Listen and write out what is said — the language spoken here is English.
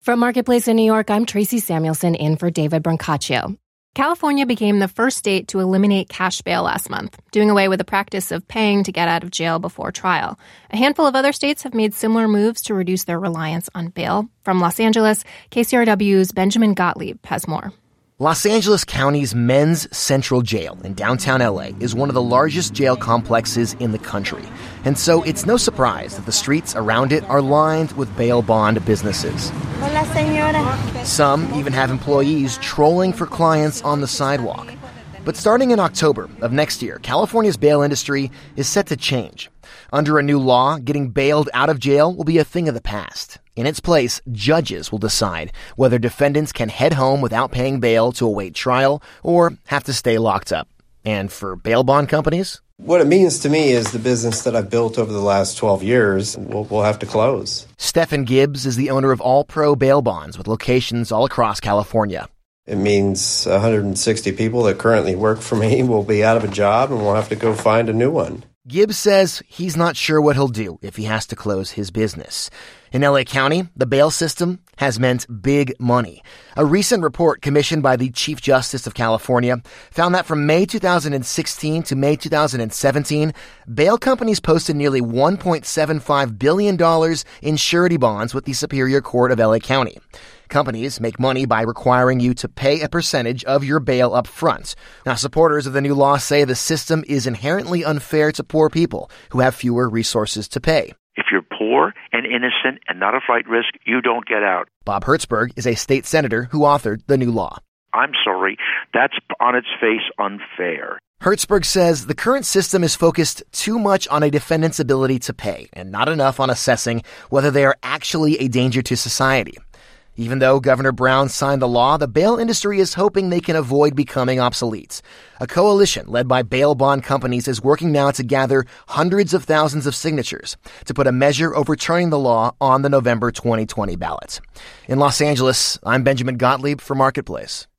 From Marketplace in New York, I'm Tracy Samuelson in for David Brancaccio. California became the first state to eliminate cash bail last month, doing away with the practice of paying to get out of jail before trial. A handful of other states have made similar moves to reduce their reliance on bail. From Los Angeles, KCRW's Benjamin Gottlieb has more. Los Angeles County's Men's Central Jail in downtown LA is one of the largest jail complexes in the country. And so it's no surprise that the streets around it are lined with bail bond businesses. Hola, señora. Some even have employees trolling for clients on the sidewalk. But starting in October of next year, California's bail industry is set to change. Under a new law, getting bailed out of jail will be a thing of the past. In its place, judges will decide whether defendants can head home without paying bail to await trial or have to stay locked up. And for bail bond companies? What it means to me is the business that I've built over the last 12 years will have to close. Stephen Gibbs is the owner of All Pro Bail Bonds with locations all across California. It means 160 people that currently work for me will be out of a job and we'll have to go find a new one. Gibbs says he's not sure what he'll do if he has to close his business. In LA County, the bail system has meant big money. A recent report commissioned by the Chief Justice of California found that from May 2016 to May 2017, bail companies posted nearly $1.75 billion in surety bonds with the Superior Court of LA County. Companies make money by requiring you to pay a percentage of your bail up front. Now, supporters of the new law say the system is inherently unfair to poor people who have fewer resources to pay. If you're poor and innocent and not a flight risk, you don't get out. Bob Hertzberg is a state senator who authored the new law. I'm sorry, that's on its face unfair. Hertzberg says the current system is focused too much on a defendant's ability to pay and not enough on assessing whether they are actually a danger to society. Even though Governor Brown signed the law, the bail industry is hoping they can avoid becoming obsolete. A coalition led by bail bond companies is working now to gather hundreds of thousands of signatures to put a measure overturning the law on the November 2020 ballot. In Los Angeles, I'm Benjamin Gottlieb for Marketplace.